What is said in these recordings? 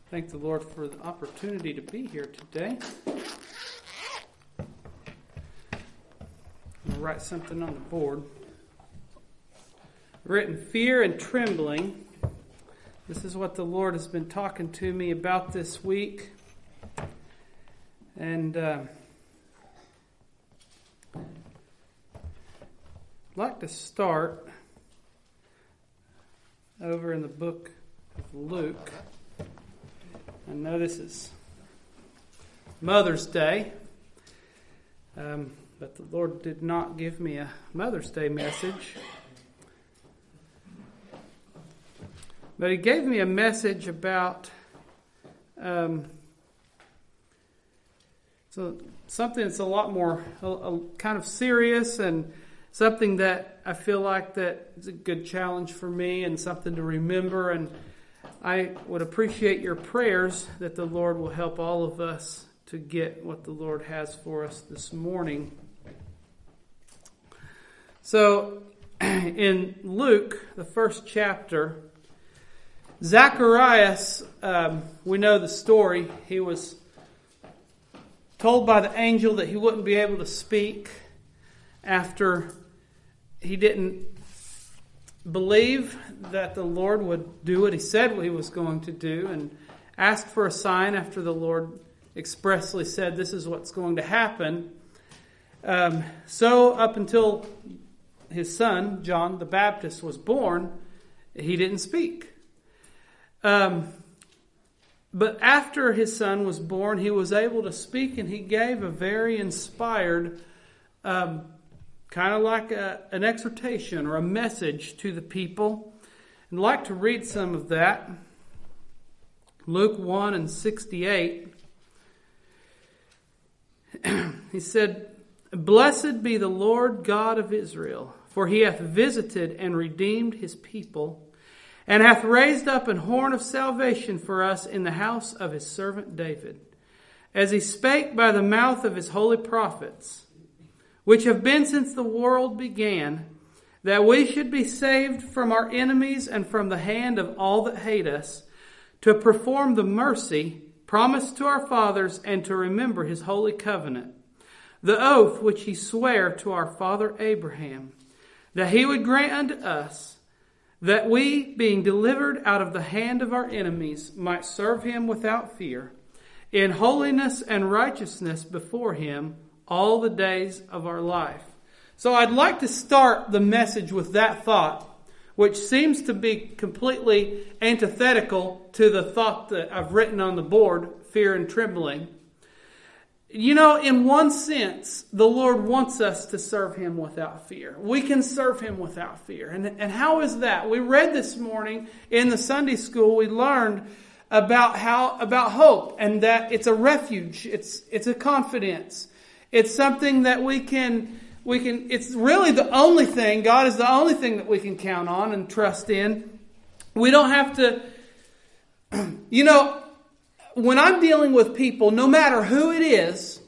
Thank the Lord for the opportunity to be here today. I'm going to write something on the board. Written, fear and trembling. This is what the Lord has been talking to me about this week. And I'd like to start over in the book of Luke. I know this is Mother's Day, but the Lord did not give me a Mother's Day message. But He gave me a message about something that's a lot more kind of serious, and something that I feel like that is a good challenge for me and something to remember. And I would appreciate your prayers that the Lord will help all of us to get what the Lord has for us this morning. So, in Luke, the first chapter, Zacharias, we know the story. He was told by the angel that he wouldn't be able to speak after he didn't believe that the Lord would do what He said He was going to do, and asked for a sign after the Lord expressly said this is what's going to happen. So up until his son, John the Baptist, was born, he didn't speak. But after his son was born, he was able to speak, and he gave a very inspired kind of like an exhortation or a message to the people. I'd like to read some of that. Luke 1:68. He said, "Blessed be the Lord God of Israel, for He hath visited and redeemed His people, and hath raised up an horn of salvation for us in the house of His servant David, as He spake by the mouth of His holy prophets, which have been since the world began, that we should be saved from our enemies and from the hand of all that hate us, to perform the mercy promised to our fathers, and to remember His holy covenant, the oath which He sware to our father Abraham, that He would grant unto us, that we, being delivered out of the hand of our enemies, might serve Him without fear, in holiness and righteousness before Him, all the days of our life." So I'd like to start the message with that thought, which seems to be completely antithetical to the thought that I've written on the board, fear and trembling. You know, in one sense, the Lord wants us to serve Him without fear. We can serve Him without fear. And how is that? We read this morning in the Sunday school, we learned about hope, and that it's a refuge. It's a confidence. It's something that we can, it's really the only thing, God is the only thing that we can count on and trust in. We don't have to, when I'm dealing with people, no matter who it is,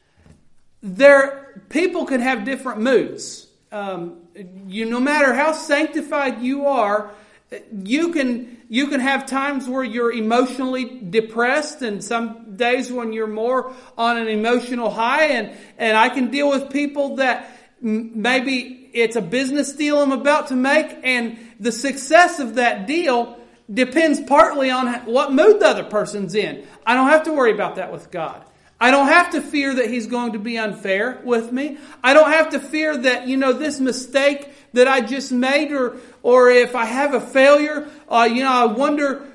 people can have different moods. No matter how sanctified you are, you can have times where you're emotionally depressed, and some days when you're more on an emotional high. And I can deal with people that maybe it's a business deal I'm about to make, and the success of that deal depends partly on what mood the other person's in. I don't have to worry about that with God. I don't have to fear that He's going to be unfair with me. I don't have to fear that, this mistake that I just made, or if I have a failure, I wonder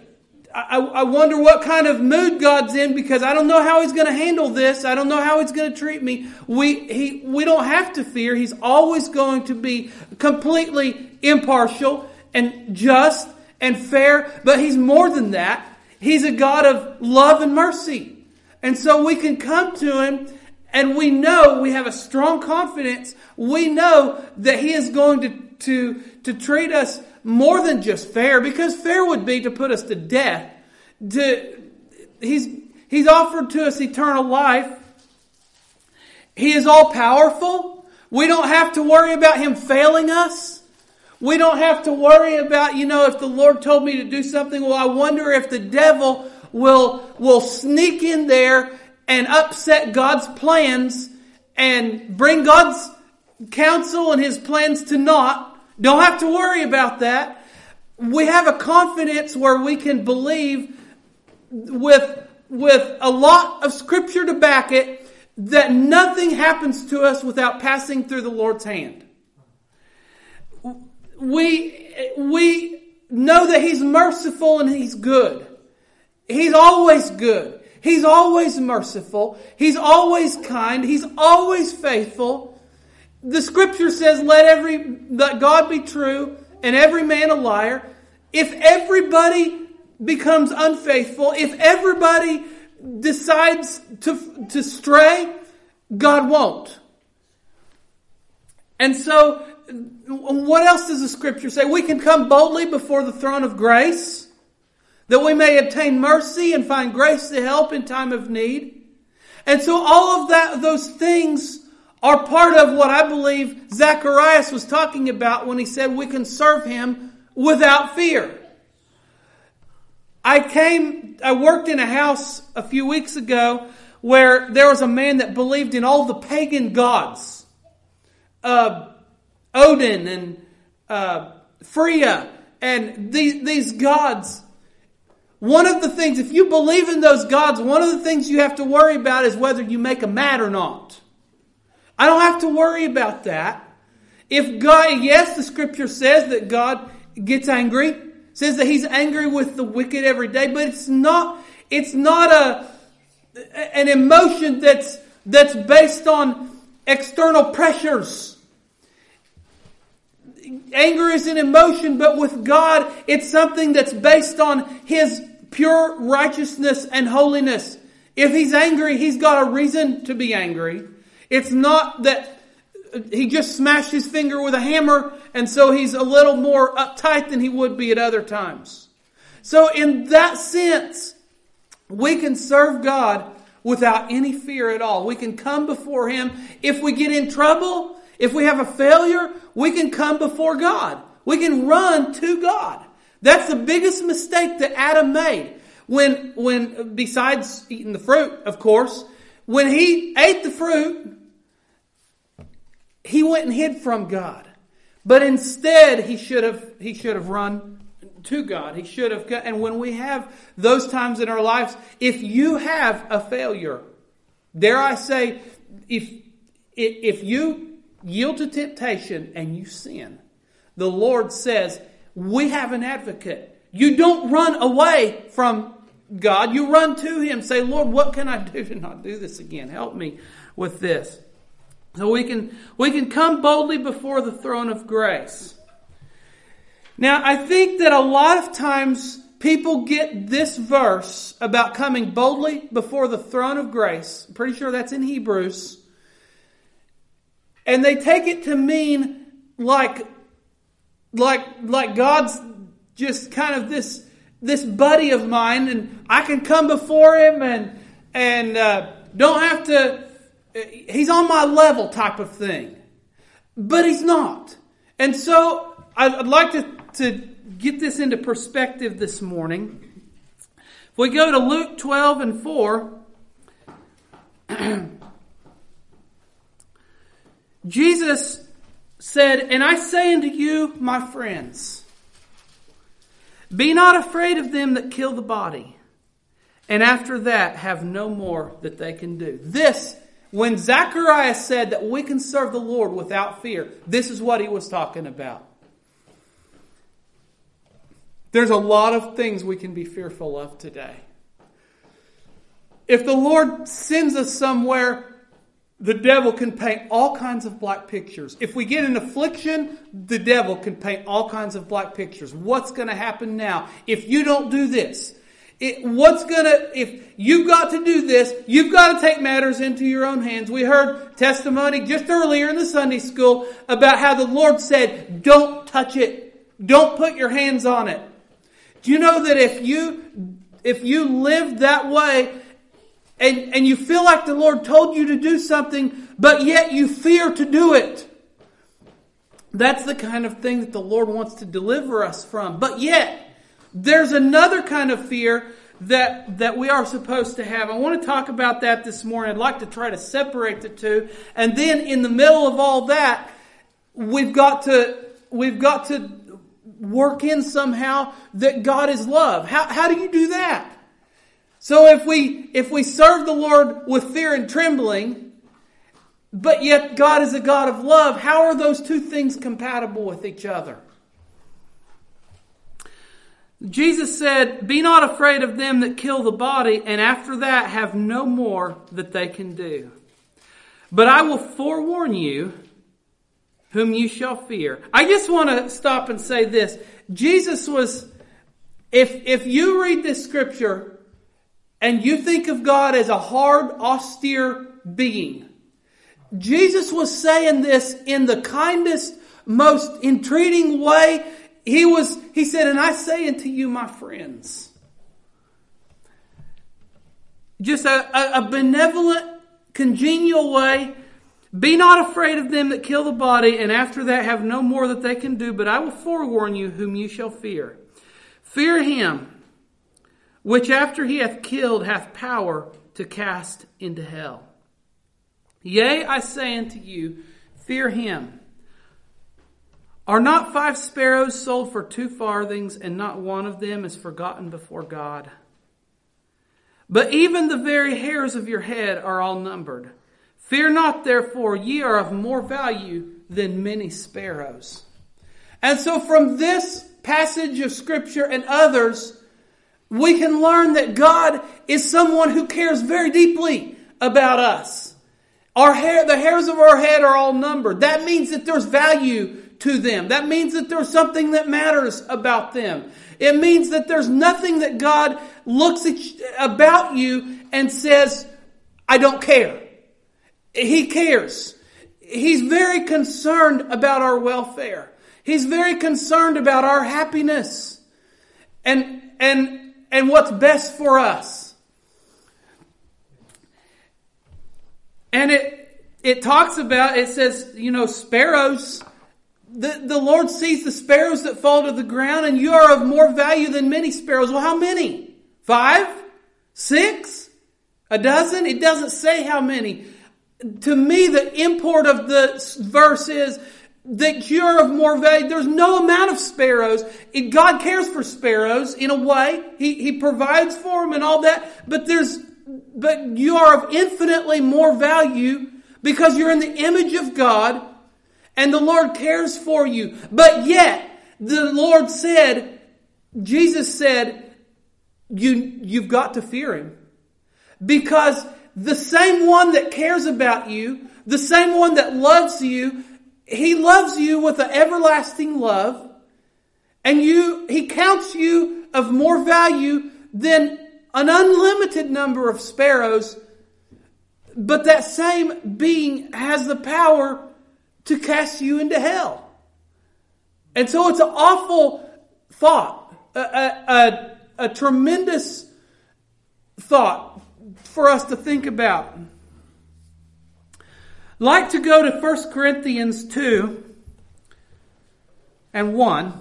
what kind of mood God's in, because I don't know how He's going to handle this. I don't know how He's going to treat me. We don't have to fear. He's always going to be completely impartial and just and fair, but He's more than that. He's a God of love and mercy. And so we can come to Him, and we know, we have a strong confidence. We know that He is going to treat us more than just fair, because fair would be to put us to death. He's offered to us eternal life. He is all powerful. We don't have to worry about Him failing us. We don't have to worry about, if the Lord told me to do something, well, I wonder if the devil will sneak in there and upset God's plans and bring God's counsel and His plans to naught. Don't have to worry about that. We have a confidence where we can believe with a lot of Scripture to back it that nothing happens to us without passing through the Lord's hand. We know that He's merciful and He's good. He's always good. He's always merciful. He's always kind. He's always faithful. The Scripture says, let God be true and every man a liar. If everybody becomes unfaithful, if everybody decides to stray, God won't. And so, what else does the Scripture say? We can come boldly before the throne of grace, that we may obtain mercy and find grace to help in time of need. And so all of those things are part of what I believe Zacharias was talking about when he said we can serve Him without fear. I worked in a house a few weeks ago where there was a man that believed in all the pagan gods. Odin and Freya and these gods. One of the things, if you believe in those gods, one of the things you have to worry about is whether you make them mad or not. I don't have to worry about that. If God, yes, the Scripture says that God gets angry, says that He's angry with the wicked every day, but it's not an emotion that's based on external pressures. Anger is an emotion, but with God, it's something that's based on His pure righteousness and holiness. If He's angry, He's got a reason to be angry. It's not that He just smashed His finger with a hammer and so He's a little more uptight than He would be at other times. So in that sense, we can serve God without any fear at all. We can come before Him. If we get in trouble, if we have a failure, we can come before God. We can run to God. That's the biggest mistake that Adam made. When besides eating the fruit, of course, when he ate the fruit, he went and hid from God. But instead, he should have run to God. He should have. And when we have those times in our lives, if you have a failure, dare I say, if you yield to temptation and you sin, the Lord says, we have an advocate. You don't run away from God. You run to Him. Say, Lord, what can I do to not do this again? Help me with this. So we can come boldly before the throne of grace. Now, I think that a lot of times people get this verse about coming boldly before the throne of grace. I'm pretty sure that's in Hebrews. And they take it to mean like God's just kind of this buddy of mine, and I can come before Him and don't have to. He's on my level type of thing, but He's not. And so I'd like to get this into perspective this morning. If we go to Luke 12:4. Jesus said, "And I say unto you, my friends, be not afraid of them that kill the body, and after that have no more that they can do." This, when Zacharias said that we can serve the Lord without fear, this is what he was talking about. There's a lot of things we can be fearful of today. If the Lord sends us somewhere, the devil can paint all kinds of black pictures. If we get an affliction, the devil can paint all kinds of black pictures. What's going to happen now if you don't do this? If you've got to do this, you've got to take matters into your own hands. We heard testimony just earlier in the Sunday school about how the Lord said, don't touch it. Don't put your hands on it. Do you know that if you live that way, and you feel like the Lord told you to do something, but yet you fear to do it, that's the kind of thing that the Lord wants to deliver us from. But yet, there's another kind of fear that we are supposed to have. I want to talk about that this morning. I'd like to try to separate the two. And then in the middle of all that, we've got to work in somehow that God is love. How do you do that? So if we serve the Lord with fear and trembling, but yet God is a God of love, how are those two things compatible with each other? Jesus said, "Be not afraid of them that kill the body, and after that have no more that they can do. But I will forewarn you whom you shall fear." I just want to stop and say this. Jesus was, if you read this scripture and you think of God as a hard, austere being, Jesus was saying this in the kindest, most entreating way. He said, "And I say unto you, my friends." Just a benevolent, congenial way. "Be not afraid of them that kill the body, and after that have no more that they can do, but I will forewarn you whom you shall fear. Fear him, which after he hath killed hath power to cast into hell. Yea, I say unto you, fear him. Are not 5 sparrows sold for 2 farthings, and not one of them is forgotten before God? But even the very hairs of your head are all numbered. Fear not, therefore, ye are of more value than many sparrows." And so from this passage of Scripture and others, we can learn that God is someone who cares very deeply about us. The hairs of our head are all numbered. That means that there's value to them. That means that there's something that matters about them. It means that there's nothing that God looks about you and says, "I don't care." He cares. He's very concerned about our welfare. He's very concerned about our happiness and what's best for us. And it talks about, it says, sparrows. The Lord sees the sparrows that fall to the ground, and you are of more value than many sparrows. Well, how many? 5? 6? A dozen? It doesn't say how many. To me, the import of the verse is that you're of more value. There's no amount of sparrows. God cares for sparrows in a way. He provides for them and all that. But you are of infinitely more value because you're in the image of God. And the Lord cares for you. But yet, Jesus said, you've got to fear him. Because the same one that cares about you, the same one that loves you, he loves you with an everlasting love. And he counts you of more value than an unlimited number of sparrows. But that same being has the power to cast you into hell. And so it's an awful thought, a tremendous thought for us to think about. I'd like to go to 1 Corinthians 2 and 1.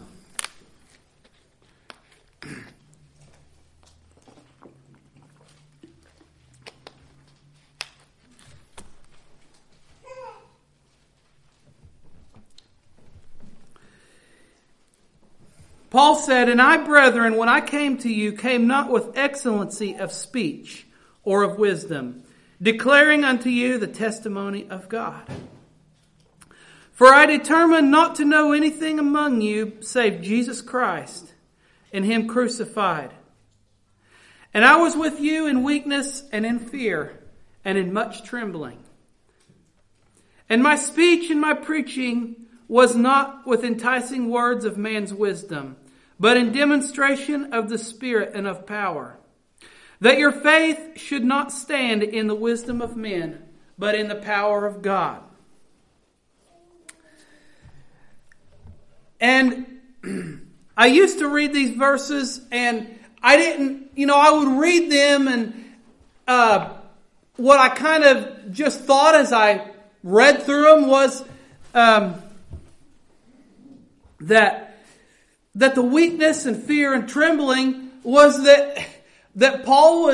Paul said, "And I, brethren, when I came to you, came not with excellency of speech or of wisdom, declaring unto you the testimony of God. For I determined not to know anything among you save Jesus Christ and him crucified. And I was with you in weakness and in fear and in much trembling. And my speech and my preaching was not with enticing words of man's wisdom, but in demonstration of the Spirit and of power, that your faith should not stand in the wisdom of men, but in the power of God." And I used to read these verses, and I would read them, and what I kind of just thought as I read through them was that the weakness and fear and trembling was that that Paul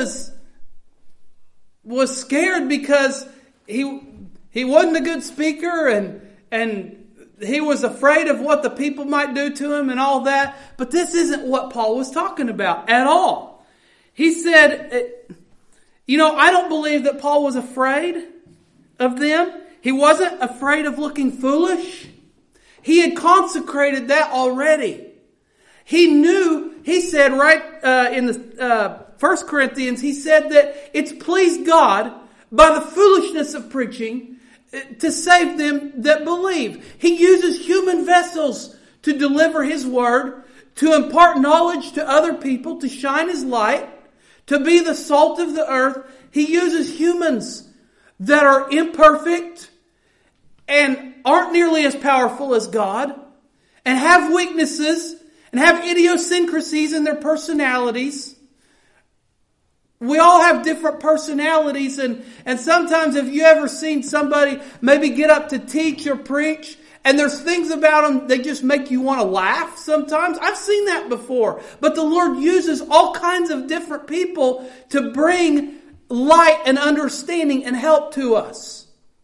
was scared because he wasn't a good speaker and he was afraid of what the people might do to him and all that. But this isn't what Paul was talking about at all. He said, I don't believe that Paul was afraid of them. He wasn't afraid of looking foolish. He had consecrated that already. He knew, he said right in the 1 Corinthians, he said that it's pleased God by the foolishness of preaching to save them that believe. He uses human vessels to deliver His word, to impart knowledge to other people, to shine His light, to be the salt of the earth. He uses humans that are imperfect and aren't nearly as powerful as God and have weaknesses and have idiosyncrasies in their personalities. We all have different personalities, and sometimes have you ever seen somebody maybe get up to teach or preach and there's things about them they just make you want to laugh sometimes? I've seen that before. But the Lord uses all kinds of different people to bring light and understanding and help to us.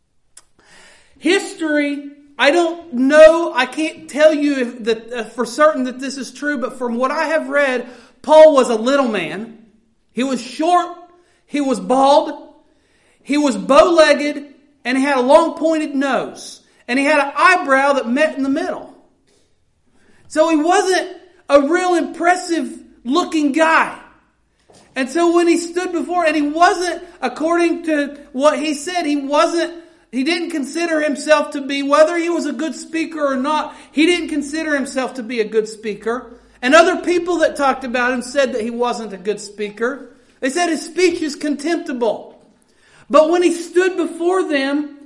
History, I don't know, I can't tell you for certain that this is true, but from what I have read, Paul was a little man. He was short, he was bald, he was bow-legged, and he had a long pointed nose. And he had an eyebrow that met in the middle. So he wasn't a real impressive looking guy. And so when he stood before, and he wasn't, according to what he said, he didn't consider himself to be, whether he was a good speaker or not, he didn't consider himself to be a good speaker. And other people that talked about him said that he wasn't a good speaker. They said his speech is contemptible. But when he stood before them,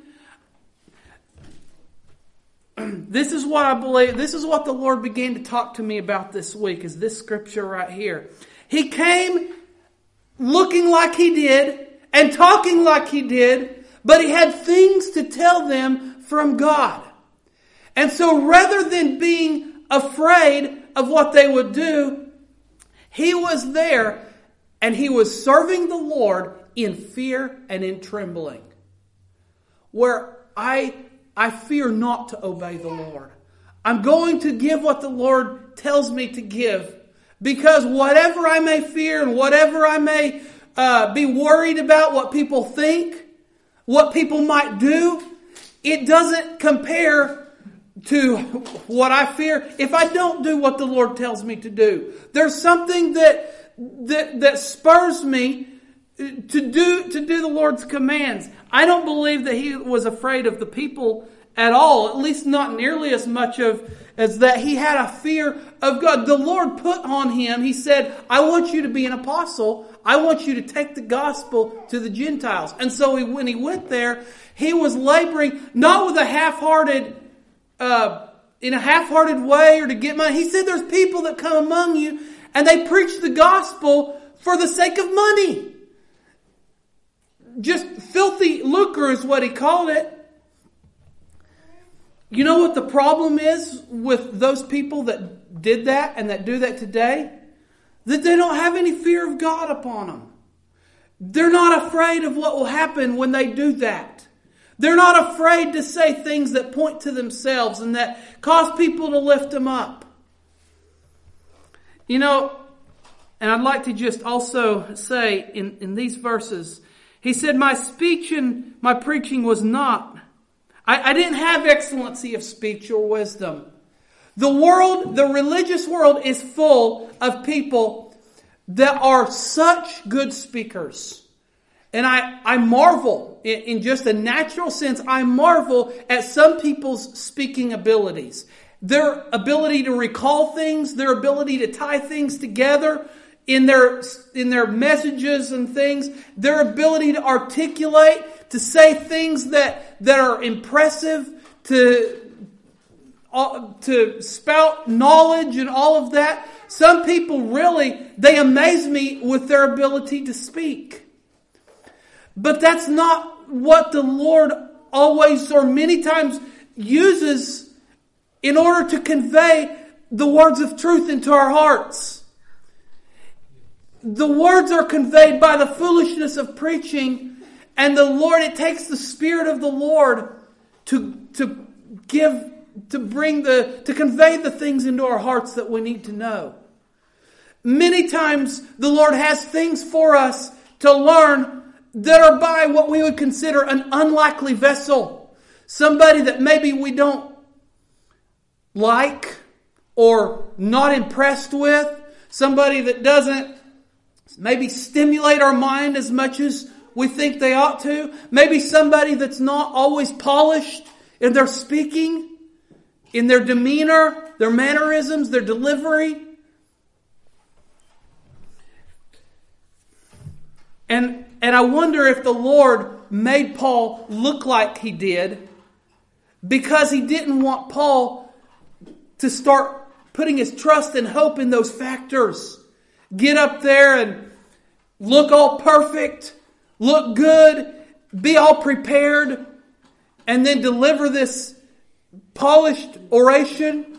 this is what I believe, this is what the Lord began to talk to me about this week, is this scripture right here. He came looking like he did and talking like he did, but he had things to tell them from God. And so rather than being afraid of what they would do, he was there and he was serving the Lord in fear and in trembling. Where I fear not to obey the Lord. I'm going to give what the Lord tells me to give. Because whatever I may fear and whatever I may be worried about, what people think, what people might do, it doesn't compare to what I fear if I don't do what the Lord tells me to do. There's something that spurs me to do the Lord's commands. I don't believe that he was afraid of the people at all, at least not nearly as much as that he had a fear of God. The Lord put on him, he said, I want you to be an apostle. I want you to take the gospel to the Gentiles. And so when he went there, he was laboring, not with a half-hearted, in a half-hearted way or to get money. He said there's people that come among you and they preach the gospel for the sake of money. Just filthy lucre is what he called it. You know what the problem is with those people that did that and that do that today? That they don't have any fear of God upon them. They're not afraid of what will happen when they do that. They're not afraid to say things that point to themselves and that cause people to lift them up. You know, and I'd like to just also say in these verses, he said, my speech and my preaching was not, I didn't have excellency of speech or wisdom. The world, the religious world is full of people that are such good speakers. And I marvel, in just a natural sense, I marvel at some people's speaking abilities. Their ability to recall things, their ability to tie things together in their messages and things, their ability to articulate, to say things that are impressive, to spout knowledge and all of that. Some people really, they amaze me with their ability to speak. But that's not what the Lord always or many times uses in order to convey the words of truth into our hearts. the words are conveyed by the foolishness of preaching, and the Lord, it takes the Spirit of the Lord to convey the things into our hearts that we need to know. Many times the Lord has things for us to learn that are by what we would consider an unlikely vessel. Somebody that maybe we don't like or not impressed with. Somebody that doesn't maybe stimulate our mind as much as we think they ought to. Maybe somebody that's not always polished in their speaking, in their demeanor, their mannerisms, their delivery. And I wonder if the Lord made Paul look like he did because he didn't want Paul to start putting his trust and hope in those factors. Get up there and look all perfect, look good, be all prepared, and then deliver this polished oration.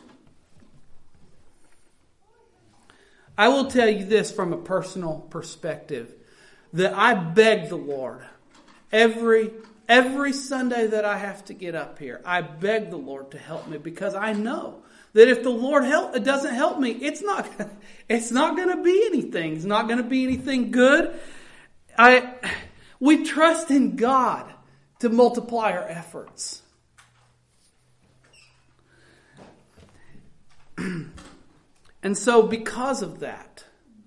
I will tell you this from a personal perspective, that I beg the Lord every Sunday that I have to get up here. I beg the Lord to help me, because I know that if the Lord doesn't help me, it's not going to be anything. It's not going to be anything good. We trust in God to multiply our efforts. And so because of that,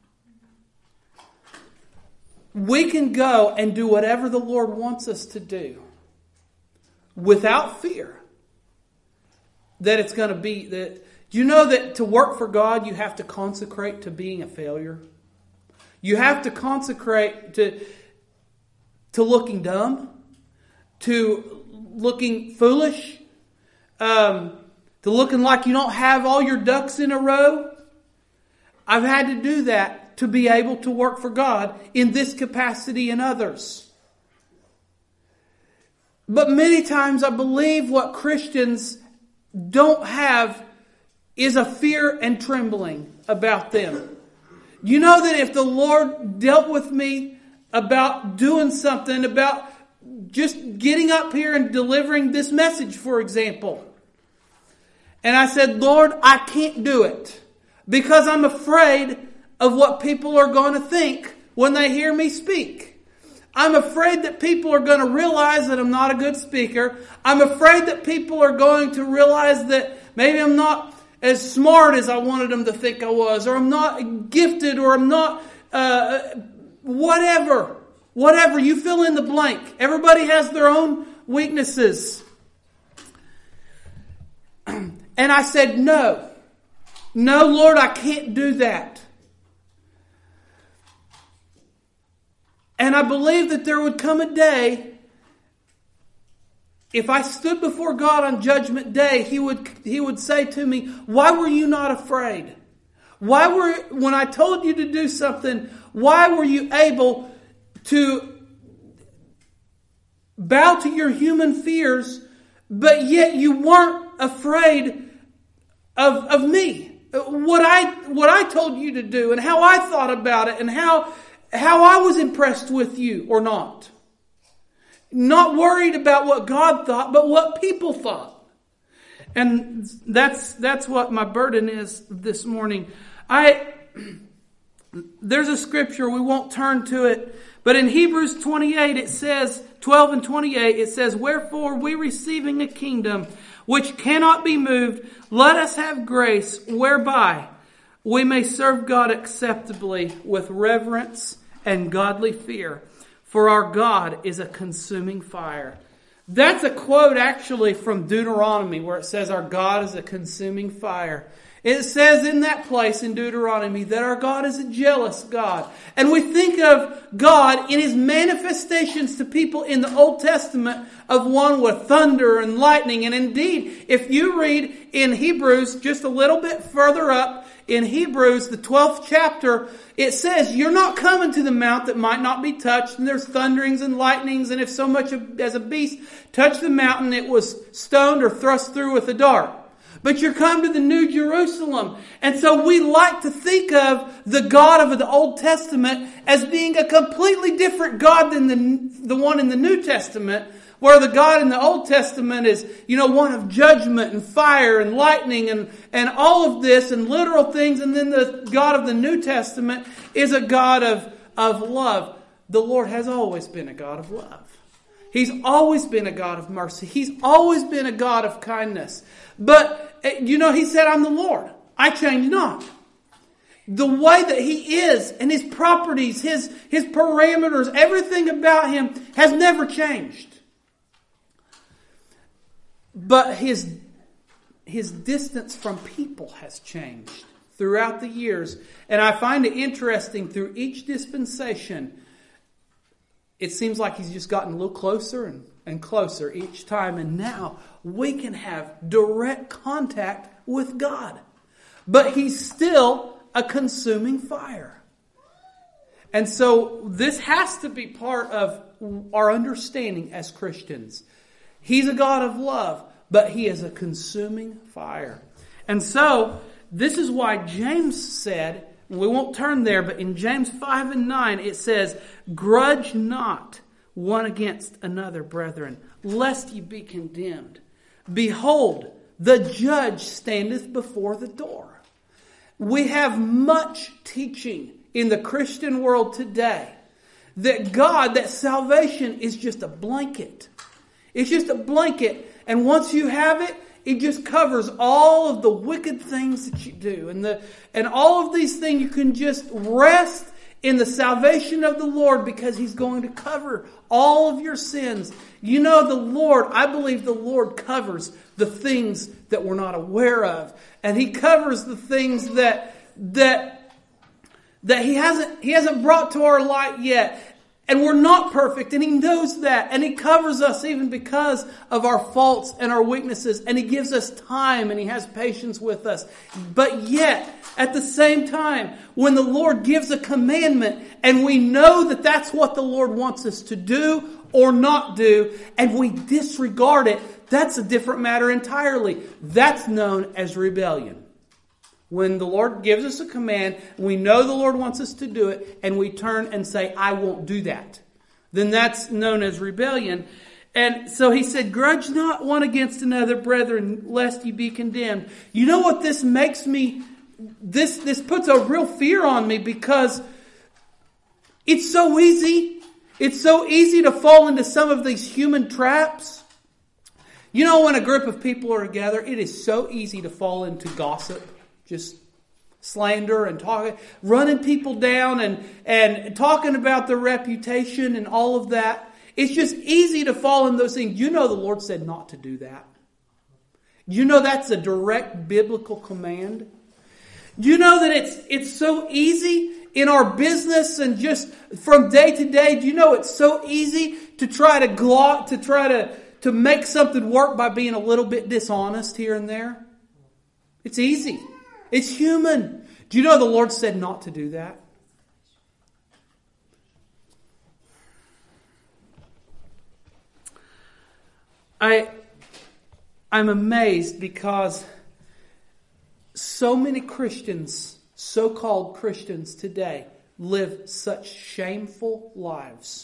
we can go and do whatever the Lord wants us to do without fear that it's going to be that. Do you know that to work for God, you have to consecrate to being a failure? You have to consecrate to looking dumb, to looking foolish, to looking like you don't have all your ducks in a row. I've had to do that to be able to work for God in this capacity and others. But many times I believe what Christians don't have is a fear and trembling about them. You know that if the Lord dealt with me about doing something, about just getting up here and delivering this message, for example, and I said, Lord, I can't do it because I'm afraid of what people are going to think when they hear me speak. I'm afraid that people are going to realize that I'm not a good speaker. I'm afraid that people are going to realize that maybe I'm not as smart as I wanted them to think I was, or I'm not gifted, or I'm not whatever. Whatever, you fill in the blank. Everybody has their own weaknesses. And I said, no, Lord, I can't do that. And I believe that there would come a day, if I stood before God on Judgment Day, He would say to me, why were you not afraid? When I told you to do something, why were you able to bow to your human fears, but yet you weren't afraid of me? What I told you to do and how I thought about it and how I was impressed with you or not. Not worried about what God thought, but what people thought. And that's what my burden is this morning. There's a scripture, we won't turn to it, but in Hebrews 28 it says, 12 and 28, it says, wherefore we receiving a kingdom which cannot be moved, let us have grace whereby we may serve God acceptably with reverence and godly fear. For our God is a consuming fire. That's a quote actually from Deuteronomy where it says our God is a consuming fire. It says in that place in Deuteronomy that our God is a jealous God. And we think of God in His manifestations to people in the Old Testament of one with thunder and lightning. And indeed, if you read in Hebrews just a little bit further up, in Hebrews, the 12th chapter, it says, you're not coming to the mount that might not be touched, and there's thunderings and lightnings, and if so much as a beast touched the mountain, it was stoned or thrust through with a dart. but you're come to the New Jerusalem. And so we like to think of the God of the Old Testament as being a completely different God than the one in the New Testament, where the God in the Old Testament is, one of judgment and fire and lightning and all of this and literal things. And then the God of the New Testament is a God of love. The Lord has always been a God of love. He's always been a God of mercy. He's always been a God of kindness. But, He said, I'm the Lord. I change not. The way that He is and His properties, His parameters, everything about Him has never changed. But His distance from people has changed throughout the years. And I find it interesting, through each dispensation, it seems like He's just gotten a little closer and closer each time. And now we can have direct contact with God. But He's still a consuming fire. And so this has to be part of our understanding as Christians. He's a God of love, but He is a consuming fire. And so this is why James said, we won't turn there, but in James 5 and 9 it says, grudge not one against another, brethren, lest ye be condemned. Behold, the judge standeth before the door. We have much teaching in the Christian world today that salvation is just a blanket. It's just a blanket, and once you have it, it just covers all of the wicked things that you do. And all of these things, you can just rest in the salvation of the Lord, because He's going to cover all of your sins. I believe the Lord covers the things that we're not aware of. And He covers the things that He hasn't brought to our light yet. And we're not perfect, and He knows that. And He covers us even because of our faults and our weaknesses. And He gives us time, and He has patience with us. But yet, at the same time, when the Lord gives a commandment, and we know that that's what the Lord wants us to do or not do, and we disregard it, that's a different matter entirely. That's known as rebellion. When the Lord gives us a command, we know the Lord wants us to do it, and we turn and say, I won't do that, then that's known as rebellion. And so He said, grudge not one against another, brethren, lest ye be condemned. You know what this makes me, this puts a real fear on me, because it's so easy. It's so easy to fall into some of these human traps. When a group of people are together, it is so easy to fall into gossip. Just slander and talking, running people down and talking about their reputation and all of that. It's just easy to fall in those things. The Lord said not to do that. That's a direct biblical command. That it's so easy in our business and just from day to day. It's so easy to try to make something work by being a little bit dishonest here and there. It's easy. It's human. Do the Lord said not to do that? I'm amazed, because so many Christians, so-called Christians today, live such shameful lives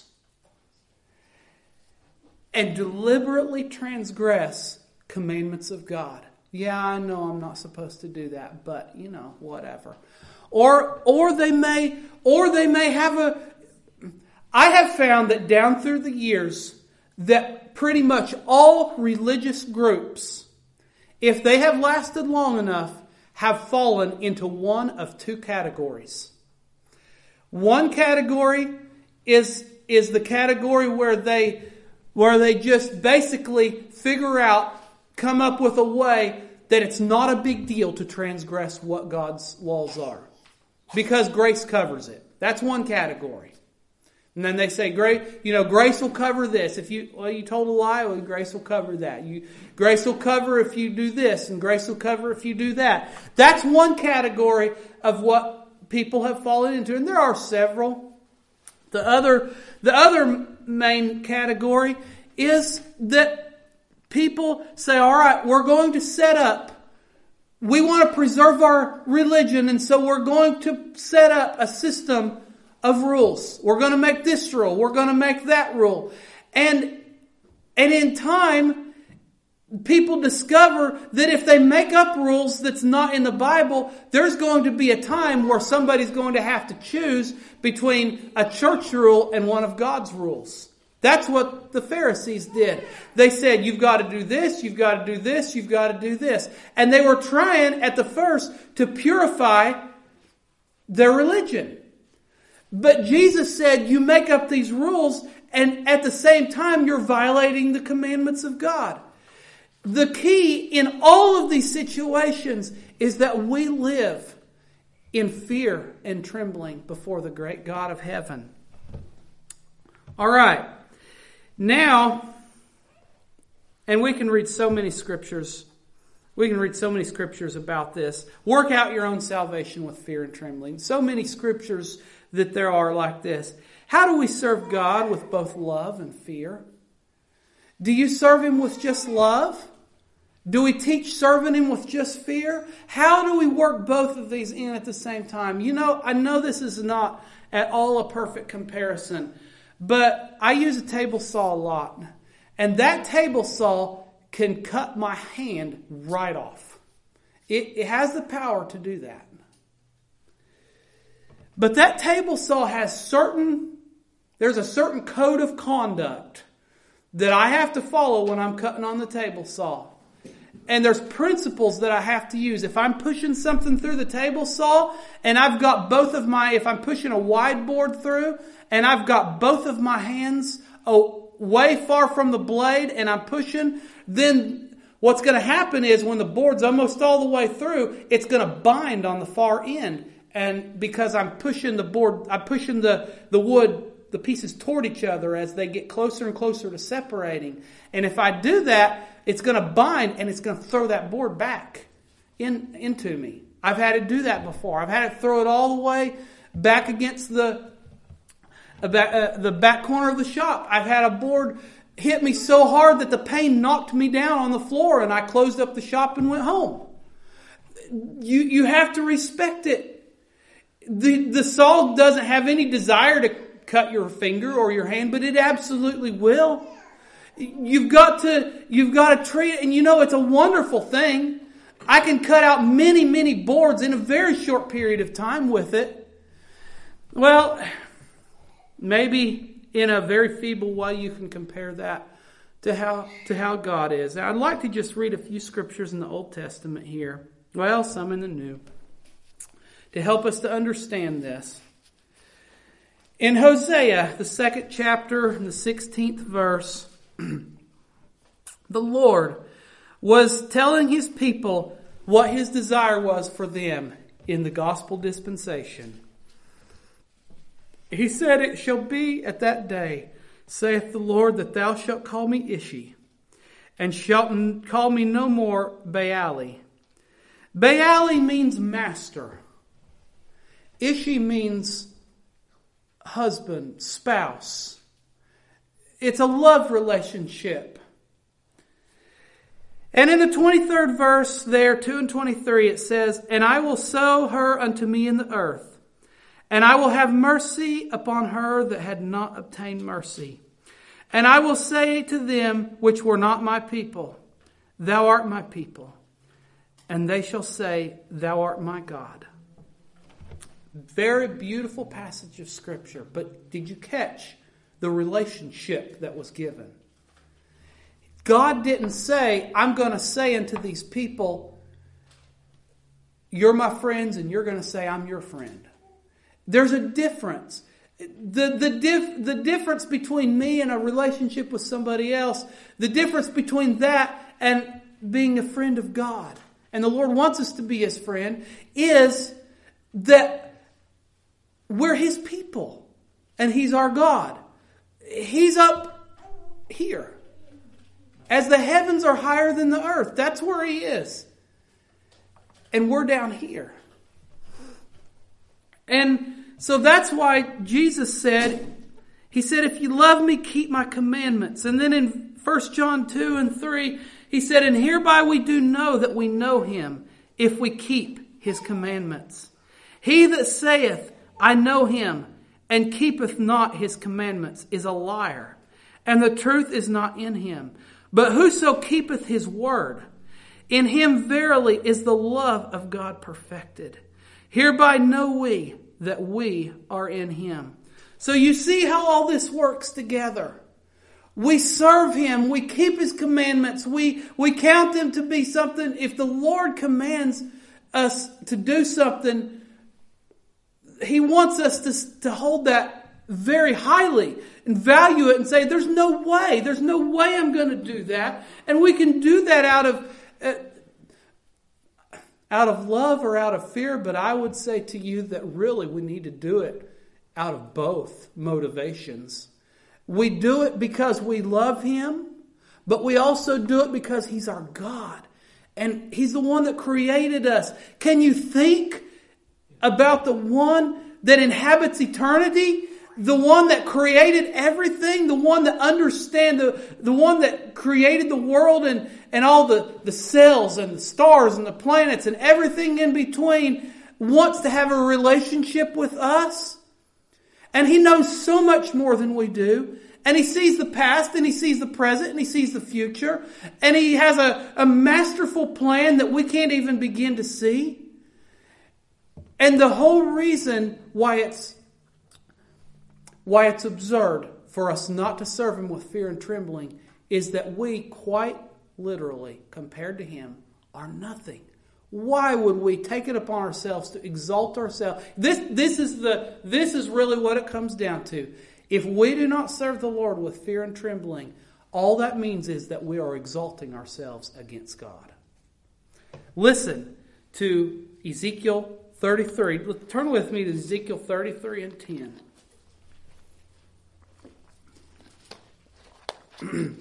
and deliberately transgress commandments of God. Yeah, I know I'm not supposed to do that, but whatever. Or they may have I have found that down through the years that pretty much all religious groups, if they have lasted long enough, have fallen into one of two categories. One category is the category where they just basically come up with a way that it's not a big deal to transgress what God's laws are, because grace covers it. That's one category. And then they say, grace will cover this. If you told a lie, well, grace will cover that. Grace will cover if you do this, and grace will cover if you do that. That's one category of what people have fallen into, and there are several. The other main category is that people say, all right, we're going to set up we want to preserve our religion, and so we're going to set up a system of rules. We're going to make this rule. We're going to make that rule. And in time, people discover that if they make up rules that's not in the Bible, there's going to be a time where somebody's going to have to choose between a church rule and one of God's rules. That's what the Pharisees did. They said, you've got to do this, you've got to do this, you've got to do this. And they were trying at the first to purify their religion. But Jesus said, you make up these rules, and at the same time, you're violating the commandments of God. The key in all of these situations is that we live in fear and trembling before the great God of heaven. All right. Now, and we can read so many scriptures. We can read so many scriptures about this. Work out your own salvation with fear and trembling. So many scriptures that there are like this. How do we serve God with both love and fear? Do you serve Him with just love? Do we teach serving Him with just fear? How do we work both of these in at the same time? You know, I know this is not at all a perfect comparison, but I use a table saw a lot. And that table saw can cut my hand right off. It has the power to do that. But that table saw has there's a certain code of conduct that I have to follow when I'm cutting on the table saw. And there's principles that I have to use. If I'm pushing something through the table saw and I've got if I'm pushing a wide board through and I've got both of my hands way far from the blade and I'm pushing, then what's going to happen is when the board's almost all the way through, it's going to bind on the far end. And because I'm pushing the board, I'm pushing the wood, the pieces toward each other as they get closer and closer to separating. And if I do that, it's going to bind and it's going to throw that board back into me. I've had it do that before. I've had it throw it all the way back against the back corner of the shop. I've had a board hit me so hard that the pain knocked me down on the floor and I closed up the shop and went home. You have to respect it. The saw doesn't have any desire to cut your finger or your hand, but it absolutely will. You've got to treat it, and you know it's a wonderful thing. I can cut out many, many boards in a very short period of time with it. Well, maybe in a very feeble way you can compare that to how God is. Now, I'd like to just read a few scriptures in the Old Testament here. Well, some in the New, to help us to understand this. In Hosea, the 2nd chapter, and the 16th verse, the Lord was telling His people what His desire was for them in the gospel dispensation. He said, "It shall be at that day, saith the Lord, that thou shalt call me Ishi, and shalt call me no more Baali." Baali means master. Ishi means husband, spouse. It's a love relationship. And in the 23rd verse there, 2 and 23, it says, "And I will sow her unto me in the earth, and I will have mercy upon her that had not obtained mercy. And I will say to them which were not my people, Thou art my people. And they shall say, Thou art my God." Very beautiful passage of Scripture. But did you catch the relationship that was given? God didn't say, I'm going to say unto these people, you're my friends, and you're going to say, I'm your friend. There's a difference. The difference between me and a relationship with somebody else, the difference between that and being a friend of God, and the Lord wants us to be His friend, is that we're His people and He's our God. He's up here. As the heavens are higher than the earth, that's where He is. And we're down here. And so that's why Jesus said, He said, if you love me, keep my commandments. And then in 1 John 2 and 3, He said, and hereby we do know that we know Him, if we keep his commandments. He that saith, I know him, and keepeth not his commandments, is a liar, and the truth is not in him. But whoso keepeth his word, in him verily is the love of God perfected. Hereby know we that we are in him. So you see how all this works together. We serve him. We keep his commandments. We count them to be something. If the Lord commands us to do something, he wants us to hold that very highly and value it and say, there's no way I'm going to do that. And we can do that out of love or out of fear. But I would say to you that really we need to do it out of both motivations. We do it because we love him, but we also do it because he's our God. And he's the one that created us. Can you think about the one that inhabits eternity? The one that created everything? The one that understands, the one that created the world and all the cells and the stars and the planets and everything in between wants to have a relationship with us? And he knows so much more than we do. And he sees the past, and he sees the present, and he sees the future. And he has a masterful plan that we can't even begin to see. And the whole reason why it's absurd for us not to serve him with fear and trembling is that we quite literally, compared to him, are nothing. Why would we take it upon ourselves to exalt ourselves? This is really what it comes down to. If we do not serve the Lord with fear and trembling, all that means is that we are exalting ourselves against God. Listen to Ezekiel 33. Turn with me to Ezekiel 33 and 10.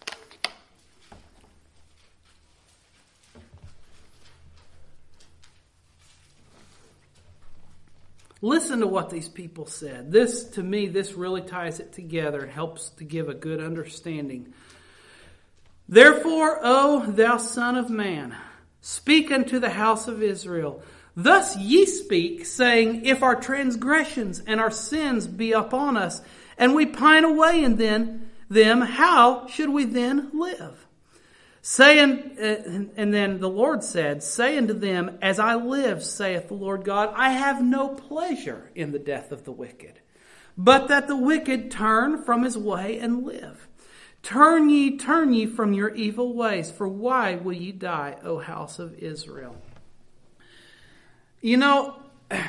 Listen to what these people said. To me, this really ties it together and helps to give a good understanding. Therefore, O thou son of man, speak unto the house of Israel. Thus ye speak, saying, if our transgressions and our sins be upon us, and we pine away in them, how should we then live? Saying, and then the Lord said, say unto them, as I live, saith the Lord God, I have no pleasure in the death of the wicked, but that the wicked turn from his way and live. Turn ye from your evil ways, for why will ye die, O house of Israel? You know,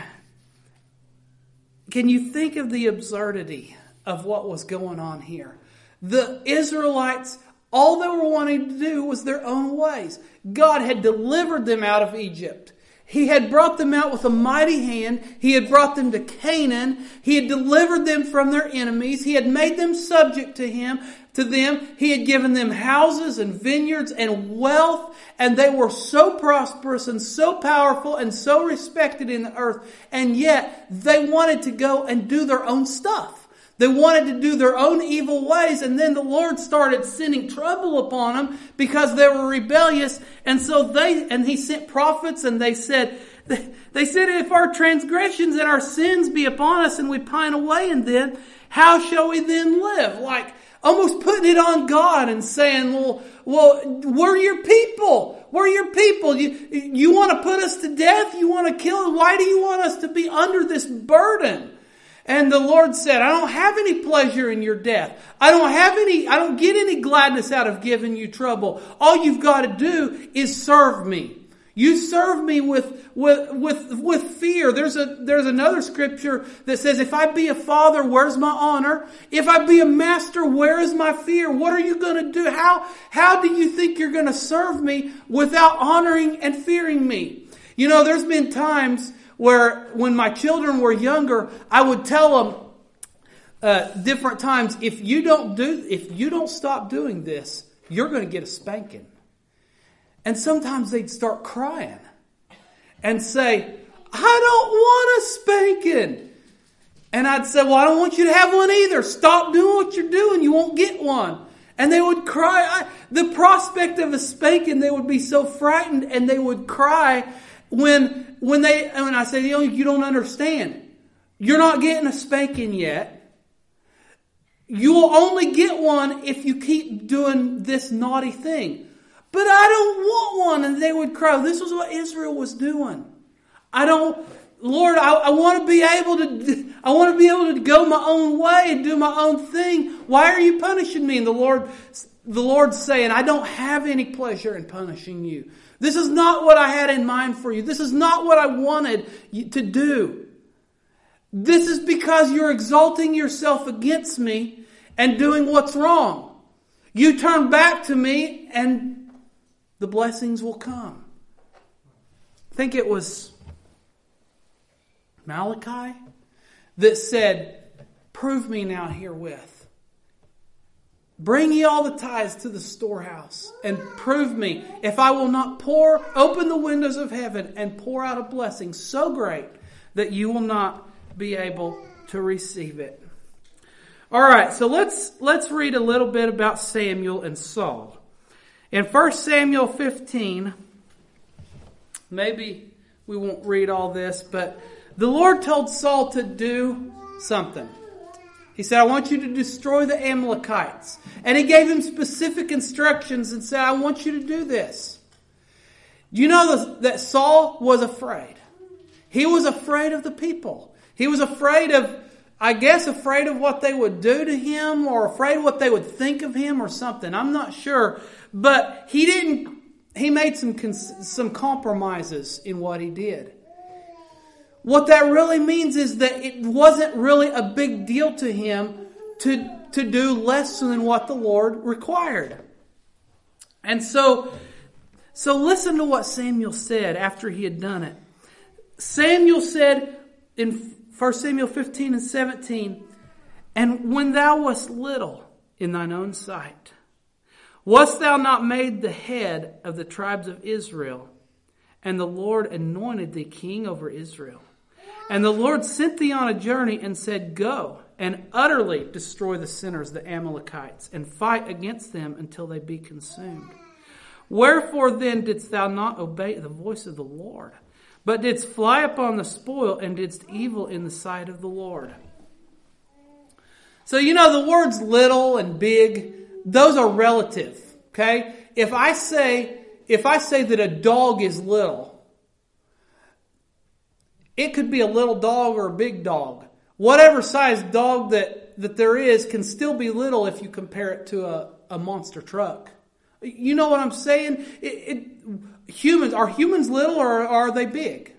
can you think of the absurdity of what was going on here? The Israelites, all they were wanting to do was their own ways. God had delivered them out of Egypt. He had brought them out with a mighty hand. He had brought them to Canaan. He had delivered them from their enemies. He had made them subject to them. He had given them houses and vineyards and wealth. And they were so prosperous and so powerful and so respected in the earth. And yet they wanted to go and do their own stuff. They wanted to do their own evil ways, and then the Lord started sending trouble upon them because they were rebellious. And so he sent prophets, and they said, if our transgressions and our sins be upon us and we pine away in them, how shall we then live? Like almost putting it on God and saying, well, we're your people. We're your people. You want to put us to death? You want to kill us? Why do you want us to be under this burden? And the Lord said, I don't have any pleasure in your death. I don't get any gladness out of giving you trouble. All you've got to do is serve me. You serve me with fear. There's another scripture that says, if I be a father, where's my honor? If I be a master, where is my fear? What are you going to do? How do you think you're going to serve me without honoring and fearing me? You know, there's been times where when my children were younger, I would tell them different times, if you don't stop doing this, you're going to get a spanking. And sometimes they'd start crying and say, I don't want a spanking. And I'd say, well, I don't want you to have one either. Stop doing what you're doing. You won't get one. And they would cry. The prospect of a spanking, they would be so frightened, and they would cry when I say, you don't understand. You're not getting a spanking yet. You will only get one if you keep doing this naughty thing. But I don't want one. And they would cry. This was what Israel was doing. Lord, I want to be able to go my own way and do my own thing. Why are you punishing me? And the Lord's saying, I don't have any pleasure in punishing you. This is not what I had in mind for you. This is not what I wanted you to do. This is because you're exalting yourself against me and doing what's wrong. You turn back to me and the blessings will come. I think it was Malachi that said, prove me now herewith. Bring ye all the tithes to the storehouse and prove me if I will not open the windows of heaven and pour out a blessing so great that you will not be able to receive it. All right, so let's read a little bit about Samuel and Saul. In 1 Samuel 15, maybe we won't read all this, but the Lord told Saul to do something. He said, I want you to destroy the Amalekites. And he gave him specific instructions and said, I want you to do this. You know that Saul was afraid. He was afraid of the people. He was afraid of what they would do to him, or afraid what they would think of him or something. I'm not sure. But he made some compromises in what he did. What that really means is that it wasn't really a big deal to him to do less than what the Lord required. And so listen to what Samuel said after he had done it. Samuel said in 1 Samuel 15 and 17, and when thou wast little in thine own sight, wast thou not made the head of the tribes of Israel? And the Lord anointed thee king over Israel. And the Lord sent thee on a journey and said, go and utterly destroy the sinners, the Amalekites, and fight against them until they be consumed. Wherefore then didst thou not obey the voice of the Lord, but didst fly upon the spoil and didst evil in the sight of the Lord? So the words little and big, those are relative. Okay? If I say that a dog is little, it could be a little dog or a big dog. Whatever size dog that there is can still be little if you compare it to a monster truck. You know what I'm saying? Are humans little or are they big?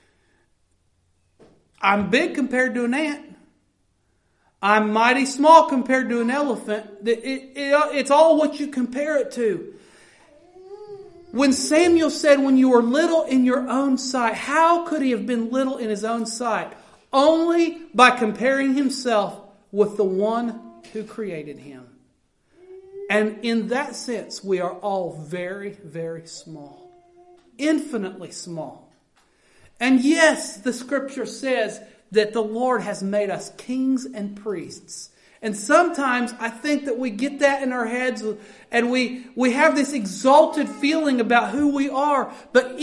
I'm big compared to an ant. I'm mighty small compared to an elephant. It's all what you compare it to. When Samuel said, when you were little in your own sight, how could he have been little in his own sight? Only by comparing himself with the one who created him. And in that sense, we are all very, very small. Infinitely small. And yes, the scripture says that the Lord has made us kings and priests. And sometimes I think that we get that in our heads and we have this exalted feeling about who we are. But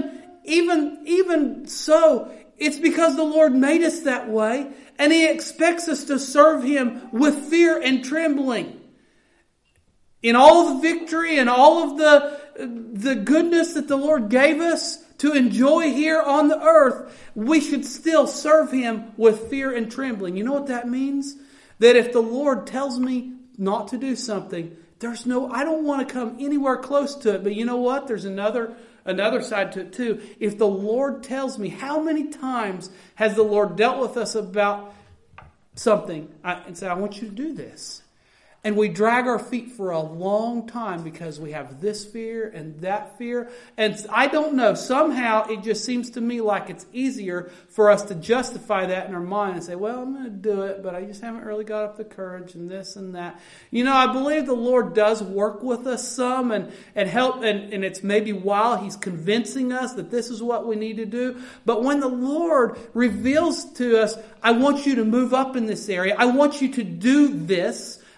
even so, it's because the Lord made us that way and He expects us to serve Him with fear and trembling. In all of the victory and all of the goodness that the Lord gave us to enjoy here on the earth, we should still serve Him with fear and trembling. You know what that means? That if the Lord tells me not to do something, I don't want to come anywhere close to it. But you know what? There's another side to it too. If the Lord tells me, how many times has the Lord dealt with us about something and said, I want you to do this. And we drag our feet for a long time because we have this fear and that fear. And I don't know, somehow it just seems to me like it's easier for us to justify that in our mind and say, well, I'm going to do it, but I just haven't really got up the courage and this and that. I believe the Lord does work with us some and help, and it's maybe while He's convincing us that this is what we need to do. But when the Lord reveals to us, I want you to move up in this area, I want you to do this,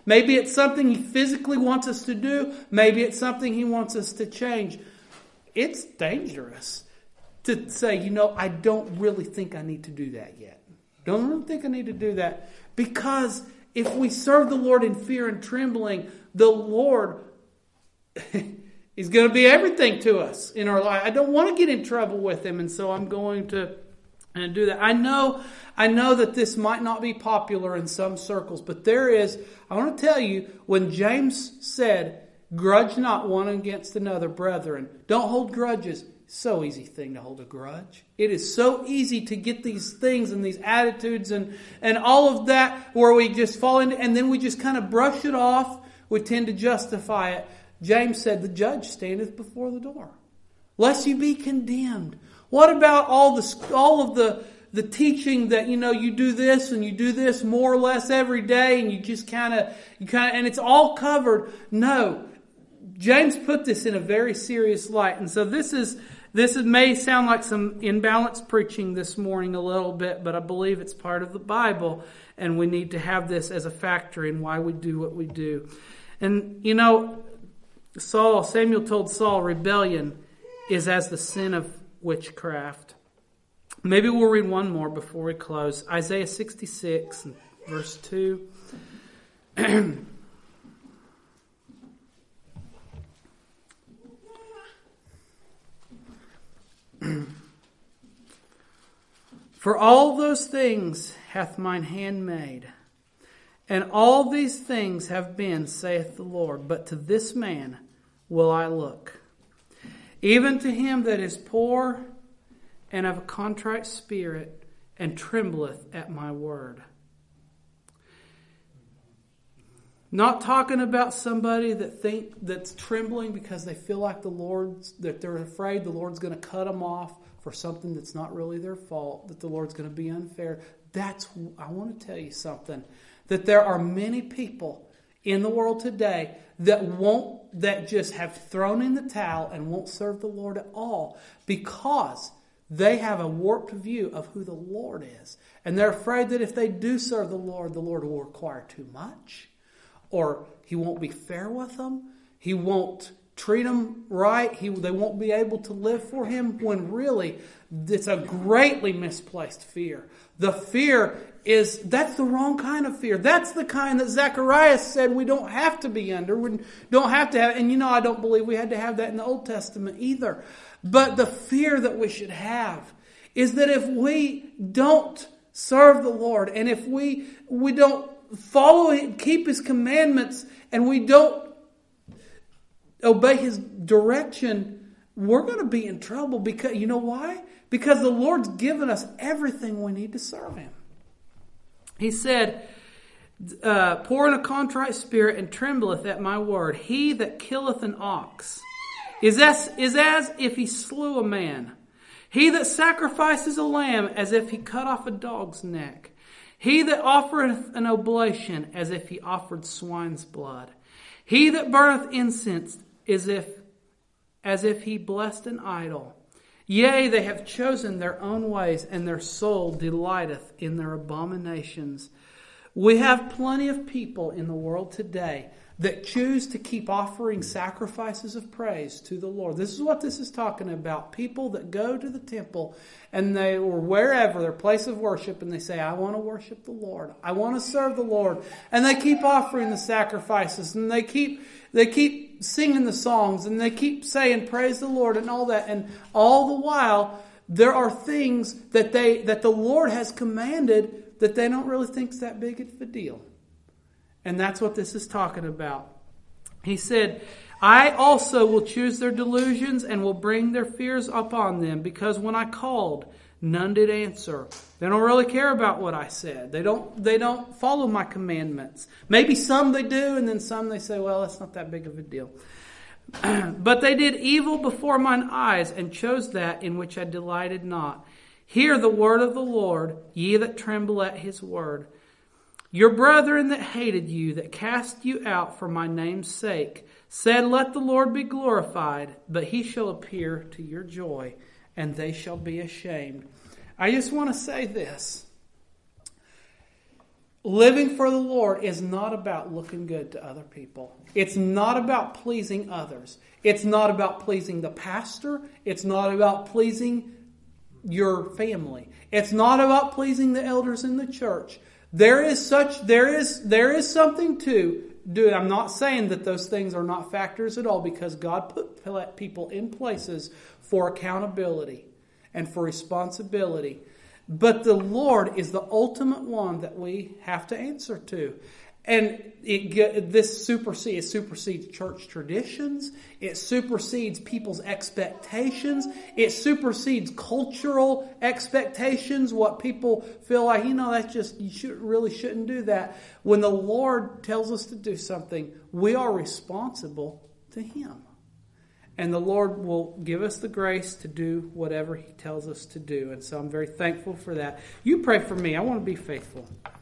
Maybe it's something He physically wants us to do. Maybe it's something He wants us to change. It's dangerous to say, I don't really think I need to do that yet. Don't really think I need to do that. Because if we serve the Lord in fear and trembling, the Lord is going to be everything to us in our life. I don't want to get in trouble with Him, and so I'm going to do that. I know that this might not be popular in some circles, but I want to tell you, when James said, grudge not one against another, brethren, don't hold grudges. So easy thing to hold a grudge. It is so easy to get these things and these attitudes and all of that where we just fall into, and then we just kind of brush it off. We tend to justify it. James said, the judge standeth before the door, lest you be condemned. What about all of the teaching that, you do this and you do this more or less every day and you just kind of, and it's all covered? No. James put this in a very serious light. And so this may sound like some imbalanced preaching this morning a little bit, but I believe it's part of the Bible, and we need to have this as a factor in why we do what we do. And, Samuel told Saul, rebellion is as the sin of witchcraft. Maybe we'll read one more before we close. Isaiah 66, verse 2. For all those things hath mine hand made, and all these things have been, saith the Lord. But to this man will I look, even to him that is poor and of a contrite spirit, and trembleth at my word. Not talking about somebody that's trembling because they feel like that they're afraid the Lord's going to cut them off for something that's not really their fault, that the Lord's going to be unfair. I want to tell you something, that there are many people in the world today that just have thrown in the towel and won't serve the Lord at all because they have a warped view of who the Lord is. And they're afraid that if they do serve the Lord will require too much, or He won't be fair with them. He won't treat them right. They won't be able to live for Him, when really it's a greatly misplaced fear. The fear that's the wrong kind of fear. That's the kind that Zacharias said we don't have to be under. We don't have to have. And I don't believe we had to have that in the Old Testament either. But the fear that we should have is that if we don't serve the Lord, and if we don't follow Him, keep His commandments, and we don't obey His direction, we're going to be in trouble. Because you know why? Because the Lord's given us everything we need to serve Him. He said, poor in a contrite spirit, and trembleth at my word. He that killeth an ox is as if he slew a man. He that sacrifices a lamb as if he cut off a dog's neck. He that offereth an oblation as if he offered swine's blood. He that burneth incense as if he blessed an idol. Yea, they have chosen their own ways, and their soul delighteth in their abominations. We have plenty of people in the world today that choose to keep offering sacrifices of praise to the Lord. This is what this is talking about. People that go to the temple or wherever, their place of worship, and they say, I want to worship the Lord. I want to serve the Lord. And they keep offering the sacrifices, and they keep singing the songs, and they keep saying, praise the Lord, and all that. And all the while, there are things that the Lord has commanded that they don't really think is that big of a deal. And that's what this is talking about. He said, I also will choose their delusions and will bring their fears upon them, because when I called, none did answer. They don't really care about what I said. They don't follow my commandments. Maybe some they do, and then some they say, well, that's not that big of a deal. But they did evil before mine eyes, and chose that in which I delighted not. Hear the word of the Lord, ye that tremble at His word. Your brethren that hated you, that cast you out for my name's sake, said, let the Lord be glorified, but He shall appear to your joy, and they shall be ashamed. I just want to say this. living for the Lord is not about looking good to other people. It's not about pleasing others. It's not about pleasing the pastor. It's not about pleasing your family. It's not about pleasing the elders in the church. There is something to do. I'm not saying that those things are not factors at all, because God put people in places for accountability and for responsibility. But the Lord is the ultimate one that we have to answer to. And this supersedes church traditions. It supersedes people's expectations. It supersedes cultural expectations. What people feel like, that's just, you really shouldn't do that. When the Lord tells us to do something, we are responsible to Him. And the Lord will give us the grace to do whatever He tells us to do. And so I'm very thankful for that. You pray for me. I want to be faithful.